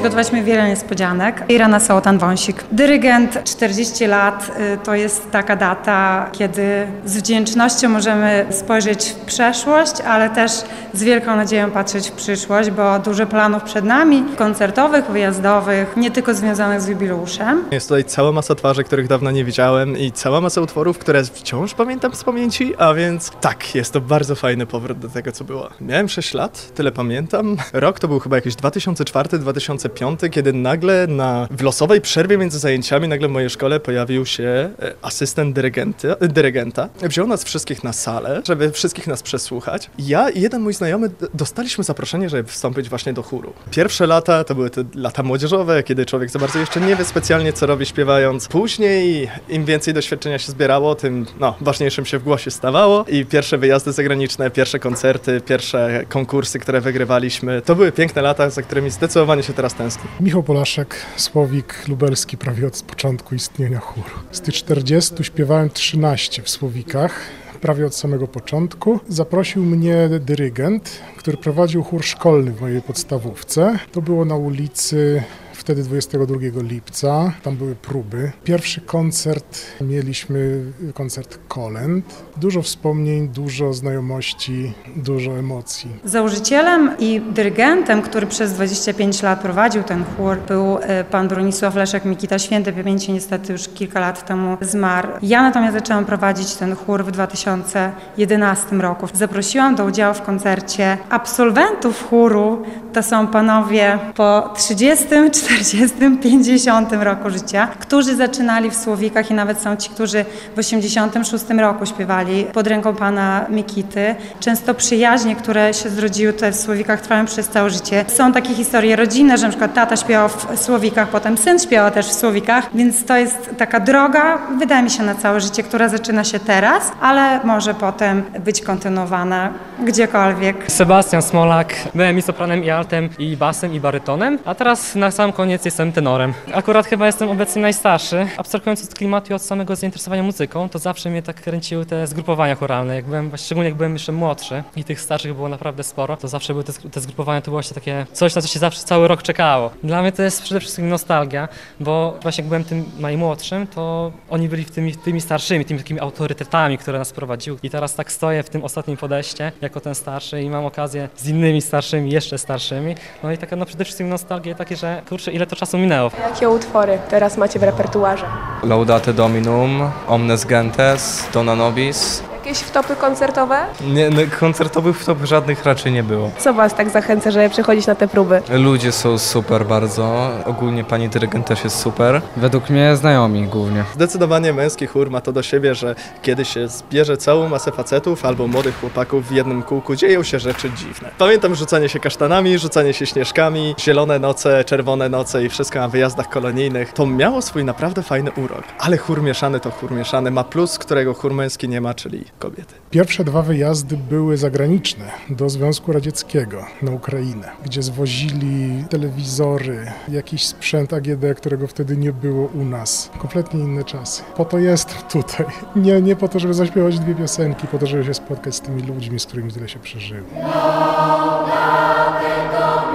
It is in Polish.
przygotowaliśmy wiele niespodzianek. Irena Sołotan-Wąsik. Dyrygent, 40 lat, to jest taka data, kiedy z wdzięcznością możemy spojrzeć w przeszłość, ale też z wielką nadzieją patrzeć w przyszłość, bo dużo planów przed nami, koncertowych, wyjazdowych, nie tylko związanych z jubileuszem. Jest tutaj cała masa twarzy, których dawno nie widziałem i cała masa utworów, które wciąż pamiętam z pamięci, a więc tak, jest to bardzo fajny powrót do tego, co było. Miałem 6 lat, tyle pamiętam. Rok to był chyba jakiś 2004-2005, kiedy nagle w losowej przerwie między zajęciami nagle w mojej szkole pojawił się asystent dyrygenta. Wziął nas wszystkich na salę, żeby wszystkich nas przesłuchać. Ja i jeden mój znajomy dostaliśmy zaproszenie, żeby wstąpić właśnie do chóru. Pierwsze lata to były te lata młodzieżowe, kiedy człowiek za bardzo jeszcze nie wie specjalnie, co robi śpiewając. Później im więcej doświadczenia się zbierało, tym ważniejszym się w głosie stawało i pierwsze wyjazdy zagraniczne, pierwsze koncerty, pierwsze konkursy, które wygrywaliśmy. To były piękne lata, za którymi zdecydowanie się teraz tęsknię. Michał Polaszek, Słowik lubelski prawie od początku istnienia chóru. Z tych 40 śpiewałem 13 w Słowikach. Prawie od samego początku. Zaprosił mnie dyrygent, który prowadził chór szkolny w mojej podstawówce. To było na ulicy wtedy 22 lipca, tam były próby. Pierwszy koncert mieliśmy, koncert kolęd. Dużo wspomnień, dużo znajomości, dużo emocji. Założycielem i dyrygentem, który przez 25 lat prowadził ten chór, był pan Bronisław Leszek Mikita, świętej pamięci, niestety już kilka lat temu zmarł. Ja natomiast zaczęłam prowadzić ten chór w 2011 roku. Zaprosiłam do udziału w koncercie absolwentów chóru, to są panowie po 30, 40, 50 roku życia, którzy zaczynali w Słowikach i nawet są ci, którzy w 86 roku śpiewali pod ręką pana Mikity. Często przyjaźnie, które się zrodziły tutaj w Słowikach, trwają przez całe życie. Są takie historie rodzinne, że na przykład tata śpiewał w Słowikach, potem syn śpiewał też w Słowikach, więc to jest taka droga, wydaje mi się, na całe życie, która zaczyna się teraz, ale może potem być kontynuowana gdziekolwiek. Sebastian Smolak, byłem i sopranem, i altem, i basem, i barytonem, a teraz na sam koniec jestem tenorem. Akurat chyba jestem obecnie najstarszy. Abstrahując od klimatu i od samego zainteresowania muzyką, to zawsze mnie tak kręciły te zgrupowania choralne. Szczególnie jak byłem jeszcze młodszy i tych starszych było naprawdę sporo, to zawsze były te zgrupowania, to było właśnie takie coś, na co się zawsze cały rok czekało. Dla mnie to jest przede wszystkim nostalgia, bo właśnie jak byłem tym najmłodszym, to oni byli tymi starszymi, tymi takimi autorytetami, które nas prowadziły. I teraz tak stoję w tym ostatnim podejście jako ten starszy i mam okazję z innymi starszymi, jeszcze starszymi. No i taka przede wszystkim nostalgia takie, że kurczę, ile to czasu minęło. Jakie utwory teraz macie w repertuarze? Laudate Dominum, Omnes Gentes, Dona Nobis. Jakieś wtopy koncertowe? Nie, koncertowych wtop żadnych raczej nie było. Co was tak zachęca, żeby przychodzić na te próby? Ludzie są super bardzo, ogólnie pani dyrygent też jest super. Według mnie znajomi głównie. Zdecydowanie męski chór ma to do siebie, że kiedy się zbierze całą masę facetów albo młodych chłopaków w jednym kółku, dzieją się rzeczy dziwne. Pamiętam rzucanie się kasztanami, rzucanie się śnieżkami, zielone noce, czerwone noce i wszystko na wyjazdach kolonijnych. To miało swój naprawdę fajny urok. Ale chór mieszany to chór mieszany, ma plus, którego chór męski nie ma, czyli kobiety. Pierwsze 2 wyjazdy były zagraniczne, do Związku Radzieckiego, na Ukrainę, gdzie zwozili telewizory, jakiś sprzęt AGD, którego wtedy nie było u nas. Kompletnie inne czasy. Po to jestem tutaj. Nie po to, żeby zaśpiewać 2 piosenki, po to, żeby się spotkać z tymi ludźmi, z którymi tyle się przeżyło.